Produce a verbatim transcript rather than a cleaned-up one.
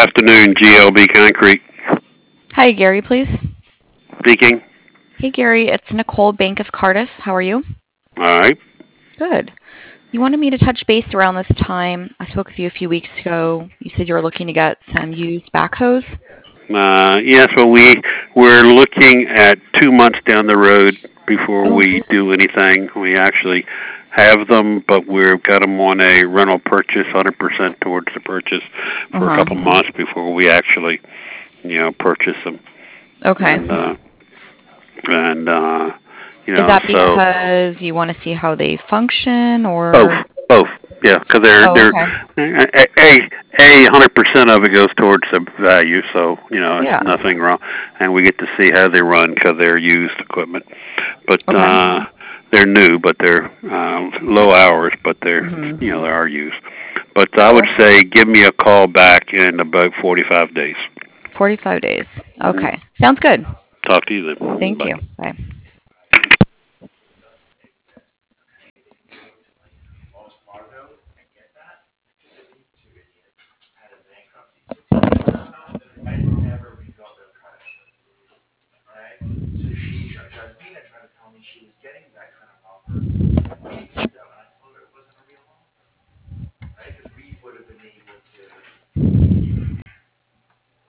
afternoon, G L B Concrete Hi, Gary, please. speaking. Hey, Gary, it's Nicole Bank of Cardiff. How are you? All right. Good. You wanted me to touch base around this time. I spoke with you a few weeks ago. You said you were looking to get some used backhoes. Uh, yes, well, we we're looking at two months down the road before Oh, we do anything. We actually have them, but we've got them on a rental purchase, one hundred percent towards the purchase for a uh-huh. couple months before we actually, you know, purchase them. Okay. And uh, and uh, you Is know, that so because you want to see how they function both, or? both, yeah, because they're Oh, they're okay. a a a hundred percent of it goes towards the value, so you know it's Yeah. nothing wrong, and we get to see how they run because they're used equipment, but Okay. uh, they're new, but they're um, low hours, but they're you know Mm-hmm. they are used. But I would say give me a call back in about forty-five days. forty-five days. Hmm. Okay. Sounds good. Talk to you then. Thank Bye. you. Bye.